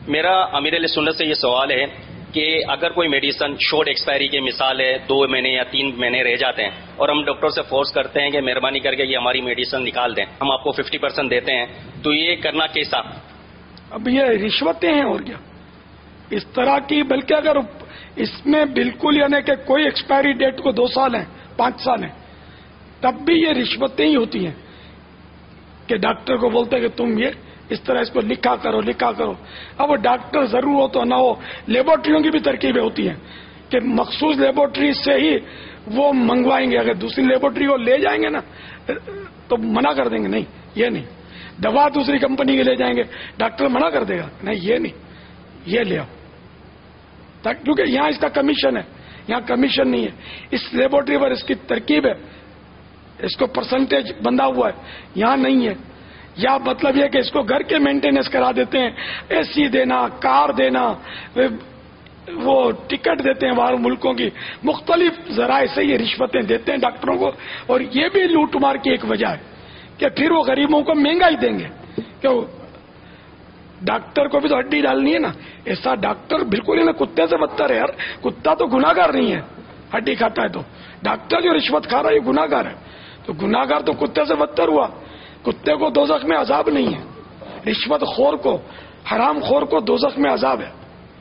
میرا امیر علیہ سنت سے یہ سوال ہے کہ اگر کوئی میڈیسن شارٹ ایکسپائری کی مثال ہے 2 مہینے یا 3 مہینے رہ جاتے ہیں اور ہم ڈاکٹر سے فورس کرتے ہیں کہ مہربانی کر کے یہ ہماری میڈیسن نکال دیں، ہم آپ کو 50% دیتے ہیں، تو یہ کرنا کیسا؟ اب یہ رشوتیں ہیں اور کیا اس طرح کی، بلکہ اگر اس میں بالکل یعنی کہ کوئی ایکسپائری ڈیٹ کو 2 سال ہیں 5 سال ہیں تب بھی یہ رشوتیں ہی ہوتی ہیں کہ ڈاکٹر کو بولتے کہ تم یہ اس طرح اس کو لکھا کرو لکھا کرو. اب وہ ڈاکٹر ضرور ہو تو نہ ہو، لیبورٹریوں کی بھی ترکیبیں ہوتی ہیں کہ مخصوص لیبورٹری سے ہی وہ منگوائیں گے، اگر دوسری لیبورٹری کو لے جائیں گے نا تو منع کر دیں گے نہیں یہ نہیں. دوا دوسری کمپنی کے لے جائیں گے، ڈاکٹر منع کر دے گا نہیں یہ نہیں یہ لے آؤ، کیونکہ یہاں اس کا کمیشن ہے، یہاں کمیشن نہیں ہے. اس لیبورٹری پر اس کی ترکیب ہے، اس کو پرسنٹیج بندھا ہوا ہے، یہاں نہیں ہے. یا مطلب یہ کہ اس کو گھر کے مینٹیننس کرا دیتے ہیں، اے سی دینا، کار دینا، وہ ٹکٹ دیتے ہیں باہر ملکوں کی، مختلف ذرائع سے یہ رشوتیں دیتے ہیں ڈاکٹروں کو. اور یہ بھی لوٹ مار کی ایک وجہ ہے کہ پھر وہ غریبوں کو مہنگا ہی دیں گے، کہ ڈاکٹر کو بھی تو ہڈی ڈالنی ہے نا. ایسا ڈاکٹر بالکل ہی نا کتے سے بدتر ہے یار. کتا تو گناہگار نہیں ہے، ہڈی کھاتا ہے، تو ڈاکٹر جو رشوت کھا رہا ہے یہ گناہگار ہے. تو گناہگار تو کتے سے بدتر ہوا. کتے کو دوزخ میں عذاب نہیں ہے، رشوت خور کو، حرام خور کو دوزخ میں عذاب ہے.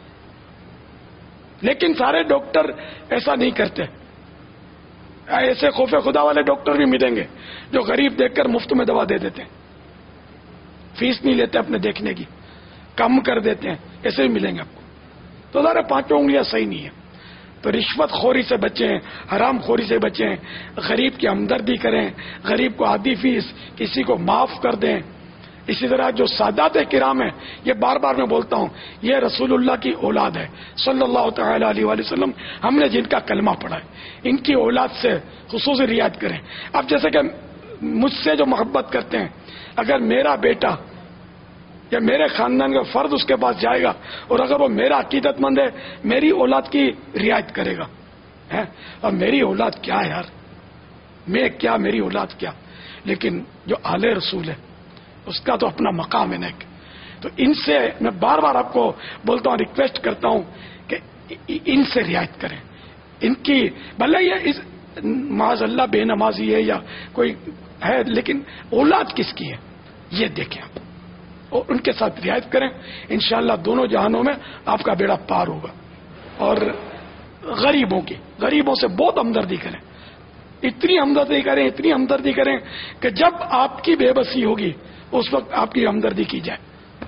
لیکن سارے ڈاکٹر ایسا نہیں کرتے. ایسے خوف خدا والے ڈاکٹر بھی ملیں گے جو غریب دیکھ کر مفت میں دوا دے دیتے ہیں، فیس نہیں لیتے اپنے دیکھنے کی، کم کر دیتے ہیں، ایسے ہی ملیں گے آپ کو. تو ذرا 5 انگلیاں صحیح نہیں ہے. تو رشوت خوری سے بچیں، حرام خوری سے بچیں، غریب کی ہمدردی کریں، غریب کو آدھی فیس کسی کو معاف کر دیں. اسی طرح جو سادات کرام ہیں، یہ بار بار میں بولتا ہوں، یہ رسول اللہ کی اولاد ہے صلی اللہ تعالی علیہ وآلہ وسلم، ہم نے جن کا کلمہ پڑھا ہے، ان کی اولاد سے خصوصی رعایت کریں. اب جیسے کہ مجھ سے جو محبت کرتے ہیں، اگر میرا بیٹا یا میرے خاندان کا فرد اس کے پاس جائے گا اور اگر وہ میرا عقیدت مند ہے، میری اولاد کی رعایت کرے گا. اور میری اولاد کیا ہے یار، میں کیا، میری اولاد کیا، لیکن جو آل رسول ہے اس کا تو اپنا مقام ہے نا. تو ان سے میں بار بار آپ کو بولتا ہوں، ریکویسٹ کرتا ہوں کہ ان سے رعایت کریں. ان کی بھلے یہ معاذ اللہ بے نمازی ہے یا کوئی ہے، لیکن اولاد کس کی ہے یہ دیکھیں آپ، اور ان کے ساتھ رعایت کریں. انشاءاللہ دونوں جہانوں میں آپ کا بیڑا پار ہوگا. اور غریبوں سے بہت ہمدردی کریں، اتنی ہمدردی کریں، اتنی ہمدردی کریں کہ جب آپ کی بے بسی ہوگی اس وقت آپ کی ہمدردی کی جائے.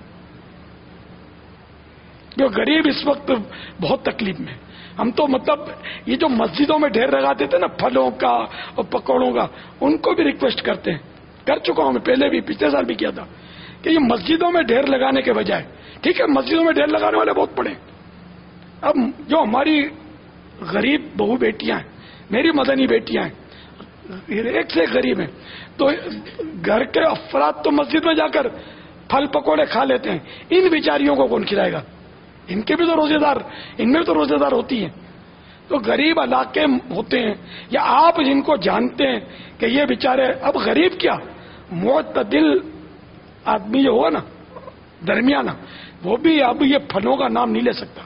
جو غریب اس وقت بہت تکلیف میں. ہم تو مطلب یہ جو مسجدوں میں ڈھیر لگاتے تھے نا پھلوں کا اور پکوڑوں کا، ان کو بھی ریکویسٹ کرتے ہیں، کر چکا ہوں میں پہلے بھی، پچھلے سال بھی کیا تھا، کہ یہ مسجدوں میں ڈھیر لگانے کے بجائے، ٹھیک ہے مسجدوں میں ڈھیر لگانے والے بہت پڑے، اب جو ہماری غریب بہو بیٹیاں ہیں، میری مدنی بیٹیاں ہیں، ایک سے غریب ہیں، تو گھر کے افراد تو مسجد میں جا کر پھل پکوڑے کھا لیتے ہیں، ان بیچاریوں کو کون کھلائے گا؟ ان کے بھی تو روزے دار، ان میں بھی تو روزے دار ہوتی ہیں. تو غریب علاقے ہوتے ہیں، یا آپ جن کو جانتے ہیں کہ یہ بیچارے، اب غریب کیا، معتدل آدمی جو ہوگا نا، درمیانہ، وہ بھی اب یہ پھلوں کا نام نہیں لے سکتا.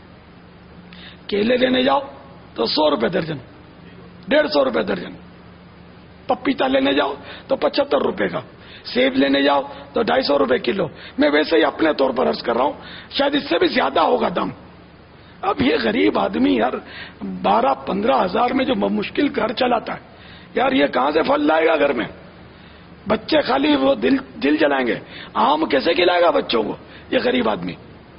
کیلے لینے جاؤ تو 100 روپے درجن، 150 روپے درجن. پپیتا لینے جاؤ تو 75 روپے کا. سیب لینے جاؤ تو 250 روپے کلو. میں ویسے ہی اپنے طور پر عرض کر رہا ہوں، شاید اس سے بھی زیادہ ہوگا دم. اب یہ غریب آدمی یار 12-15 ہزار میں جو مشکل گھر چلاتا ہے، یار یہ کہاں سے پھل لائے گا گھر میں؟ بچے خالی وہ دل جلائیں گے، آم کیسے کھلائے گا بچوں کو یہ غریب آدمی؟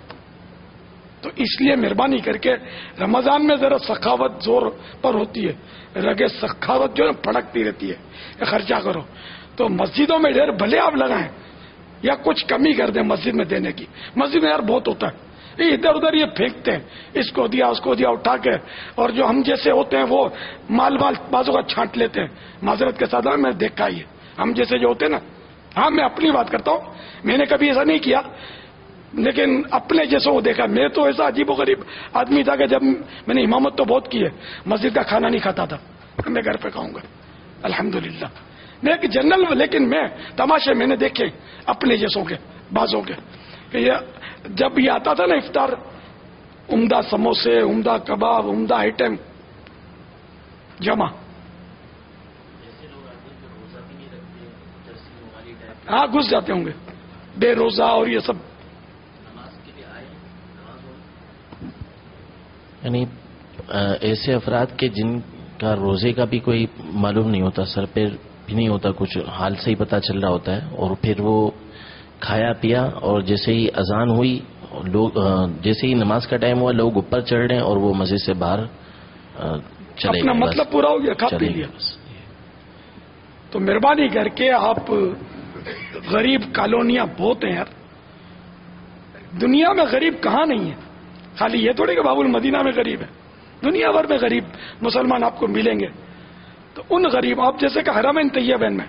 تو اس لیے مہربانی کر کے رمضان میں ذرا سخاوت زور پر ہوتی ہے، رگے سخاوت جو ہے پھڑکتی رہتی ہے، خرچہ کرو. تو مسجدوں میں ڈھیر بھلے آپ لگائیں یا کچھ کمی کر دیں مسجد میں دینے کی. مسجد میں یار بہت ہوتا ہے، ادھر ادھر یہ پھینکتے ہیں، اس کو دیا اس کو دیا اٹھا کے، اور جو ہم جیسے ہوتے ہیں وہ مال بازوں کا چھانٹ لیتے ہیں. معذرت کے ساتھ میں دیکھا ہی ہے، ہم جیسے جو ہوتے ہیں نا، ہاں میں اپنی بات کرتا ہوں، میں نے کبھی ایسا نہیں کیا، لیکن اپنے جیسوں کو دیکھا. میں تو ایسا عجیب و غریب آدمی تھا کہ جب میں نے امامت تو بہت کی ہے، مسجد کا کھانا نہیں کھاتا تھا، میں گھر پہ کھاؤں گا الحمدللہ. میں ایک جنرل، لیکن میں تماشے میں نے دیکھے اپنے جیسوں کے، بازوں کے. کہ جب یہ آتا تھا نا افطار، عمدہ سموسے، عمدہ کباب، عمدہ آئٹم جمع. ہاں گھس جاتے ہوں گے بے روزہ اور یہ سب. یعنی ایسے افراد کے جن کا روزے کا بھی کوئی معلوم نہیں ہوتا، سر پہ بھی نہیں ہوتا، کچھ حال سے ہی پتہ چل رہا ہوتا ہے، اور پھر وہ کھایا پیا اور جیسے ہی اذان ہوئی لوگ، جیسے ہی نماز کا ٹائم ہوا لوگ اوپر چڑھ رہے ہیں اور وہ مسجد سے باہر چلے اپنا گئے، مطلب پورا ہو گیا، کھا پی لیا. تو مہربانی کر کے آپ، غریب کالونیاں بہت ہیں یار دنیا میں، غریب کہاں نہیں ہے. خالی یہ تھوڑی کہ باب المدینہ میں غریب ہے، دنیا بھر میں غریب مسلمان آپ کو ملیں گے. تو ان غریب، آپ جیسے کہ حرمین طیبین میں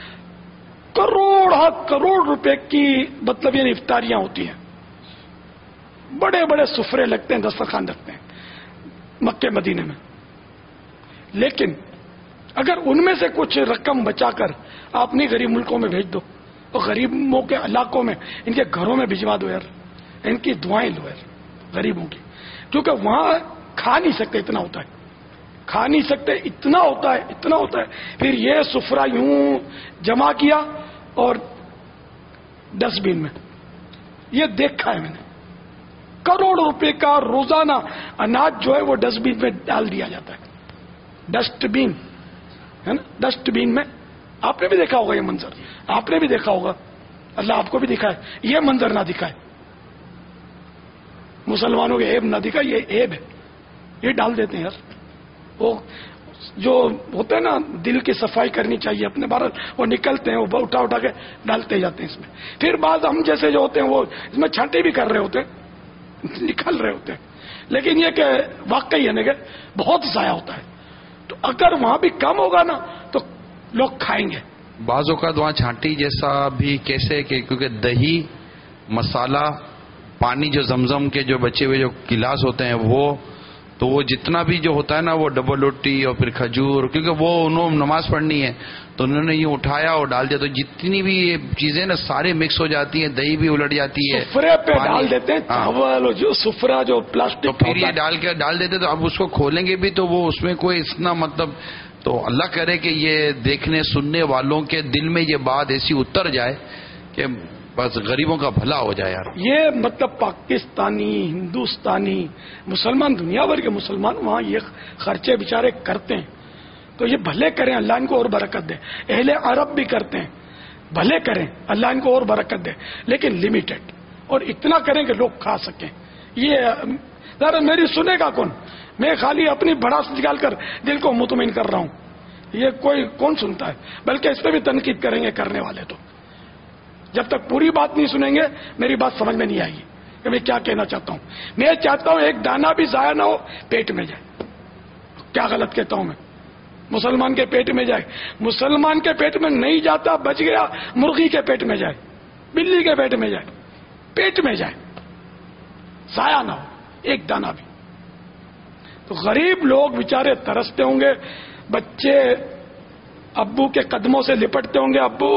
کروڑ روپے کی مطلب یہ افطاریاں ہوتی ہیں، بڑے بڑے سفرے لگتے ہیں، دسترخوان رکھتے ہیں مکے مدینے میں. لیکن اگر ان میں سے کچھ رقم بچا کر آپ اپنی غریب ملکوں میں بھیج دو، اور غریبوں کے علاقوں میں، ان کے گھروں میں بھجوا دو یار، ان کی دعائیں لو یار غریبوں کی. کیونکہ وہاں کھا نہیں سکتے، اتنا ہوتا ہے، کھا نہیں سکتے، اتنا ہوتا ہے. پھر یہ سفرہ یوں جمع کیا اور ڈسٹ بین میں، یہ دیکھا ہے میں نے، کروڑ روپے کا روزانہ اناج جو ہے وہ ڈسٹ بین میں ڈال دیا جاتا ہے. ڈسٹ بین ہے نا، ڈسٹ بین میں. آپ نے بھی دیکھا ہوگا یہ منظر، آپ نے بھی دیکھا ہوگا، اللہ آپ کو بھی دکھائے، یہ منظر نہ دکھائے، مسلمانوں کے عیب نہ دکھائے، یہ عیب ہے. یہ ڈال دیتے ہیں یار. وہ جو ہوتے ہیں نا دل کی صفائی کرنی چاہیے اپنے بارے، وہ نکلتے ہیں، وہ اٹھا کے ڈالتے جاتے ہیں اس میں. پھر بعض ہم جیسے جو ہوتے ہیں وہ اس میں چھانٹے بھی کر رہے ہوتے ہیں، نکل رہے ہوتے ہیں. لیکن یہ کہ واقعی ہے نا کہ بہت ضائع ہوتا ہے. تو اگر وہاں بھی کم ہوگا نا تو لوگ کھائیں گے. بعض اوقات وہاں چھانٹی جیسا بھی کیسے کہ کیونکہ دہی، مسالہ، پانی، جو زمزم کے جو بچے ہوئے جو گلاس ہوتے ہیں وہ، تو وہ جتنا بھی جو ہوتا ہے نا وہ ڈبل روٹی اور پھر کھجور، کیونکہ وہ انہوں نماز پڑھنی ہے تو انہوں نے یہ اٹھایا اور ڈال دیا، تو جتنی بھی یہ چیزیں نا سارے مکس ہو جاتی ہیں، دہی بھی الٹ جاتی ہے، سفرے پہ ڈال دیتے ہیں چاول، جو سفرا جو پلاسٹک، تو پھر یہ ڈال دیتے. تو اب اس کو کھولیں گے بھی تو وہ اس میں کوئی اتنا مطلب، تو اللہ کرے کہ یہ دیکھنے سننے والوں کے دل میں یہ بات ایسی اتر جائے کہ بس غریبوں کا بھلا ہو جائے یار. یہ مطلب پاکستانی، ہندوستانی، مسلمان، دنیا بھر کے مسلمان وہاں یہ خرچے بیچارے کرتے ہیں، تو یہ بھلے کریں، اللہ ان کو اور برکت دے. اہل عرب بھی کرتے ہیں، بھلے کریں، اللہ ان کو اور برکت دے، لیکن لمیٹڈ، اور اتنا کریں کہ لوگ کھا سکیں. یہ ذرا میری سنے گا کون؟ میں خالی اپنی بڑاس نکال کر دل کو مطمئن کر رہا ہوں، یہ کوئی کون سنتا ہے؟ بلکہ اس پہ بھی تنقید کریں گے کرنے والے. تو جب تک پوری بات نہیں سنیں گے میری بات سمجھ میں نہیں آئے گی کہ میں کیا کہنا چاہتا ہوں. میں چاہتا ہوں ایک دانہ بھی ضائع نہ ہو، پیٹ میں جائے. کیا غلط کہتا ہوں میں؟ مسلمان کے پیٹ میں جائے. مسلمان کے پیٹ میں نہیں جاتا، بچ گیا، مرغی کے پیٹ میں جائے، بلی کے پیٹ میں جائے، پیٹ میں جائے، ضائع نہ ہو ایک دانہ بھی. تو غریب لوگ بیچارے ترستے ہوں گے، بچے ابو کے قدموں سے لپٹتے ہوں گے،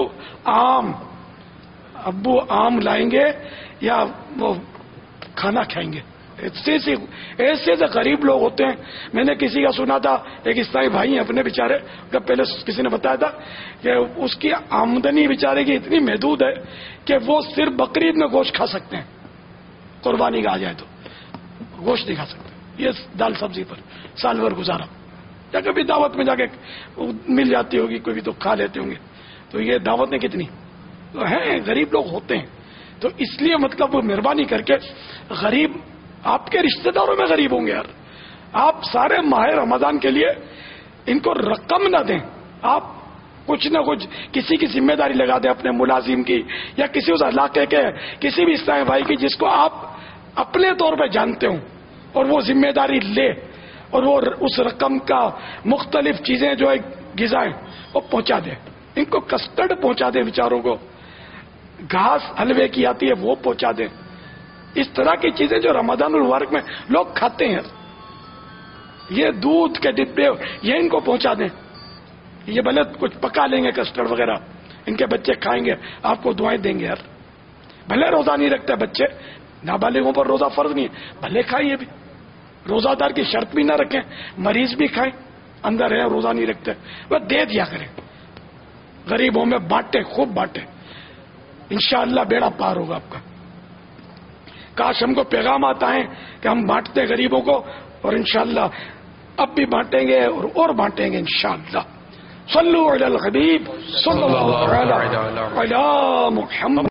ابو آم لائیں گے یا وہ کھانا کھائیں گے. ایسے غریب لوگ ہوتے ہیں. میں نے کسی کا سنا تھا، ایک عیسائی بھائی ہیں اپنے بیچارے، پہلے کسی نے بتایا تھا کہ اس کی آمدنی بیچارے کی اتنی محدود ہے کہ وہ صرف بقرعید میں گوشت کھا سکتے ہیں، قربانی کا آ جائے تو گوشت نہیں کھا سکتے. یہ دال سبزی پر سال بھر گزارا، یا کبھی دعوت میں جا کے مل جاتی ہوگی کوئی بھی تو کھا لیتے ہوں گے. تو یہ دعوتیں کتنی ہیں، غریب لوگ ہوتے ہیں. تو اس لیے مطلب مہربانی کر کے غریب، آپ کے رشتہ داروں میں غریب ہوں گے یار، آپ سارے ماہ رمضان کے لیے ان کو رقم نہ دیں، آپ کچھ نہ کچھ کسی کی ذمہ داری لگا دیں، اپنے ملازم کی یا کسی اس علاقے کے کسی بھی عیسائی بھائی کی جس کو آپ اپنے طور پہ جانتے ہوں، اور وہ ذمہ داری لے اور وہ اس رقم کا مختلف چیزیں جو ہے غذائیں وہ پہنچا دے. ان کو کسٹرڈ پہنچا دے، بیچاروں کو گھاس حلوے کی آتی ہے وہ پہنچا دیں. اس طرح کی چیزیں جو رمضان المبارک میں لوگ کھاتے ہیں، یہ دودھ کے ڈبے یہ ان کو پہنچا دیں. یہ بھلے کچھ پکا لیں گے کسٹرڈ وغیرہ، ان کے بچے کھائیں گے، آپ کو دعائیں دیں گے یار. بھلے روزہ نہیں رکھتے بچے، نابالغوں پر روزہ فرض نہیں ہے، بھلے کھائیے بھی، روزہ دار کی شرط بھی نہ رکھیں، مریض بھی کھائیں، اندر ہے روزہ نہیں رکھتے، وہ دے دیا کریں، غریبوں میں بانٹے، خوب بانٹے، انشاءاللہ بیڑا پار ہوگا آپ کا۔ کاش ہم کو پیغام آتا ہے کہ ہم بانٹتے غریبوں کو، اور انشاءاللہ اب بھی بانٹیں گے اور بانٹیں گے انشاءاللہ۔ صلو علی الحبیب صلی اللہ علی محمد۔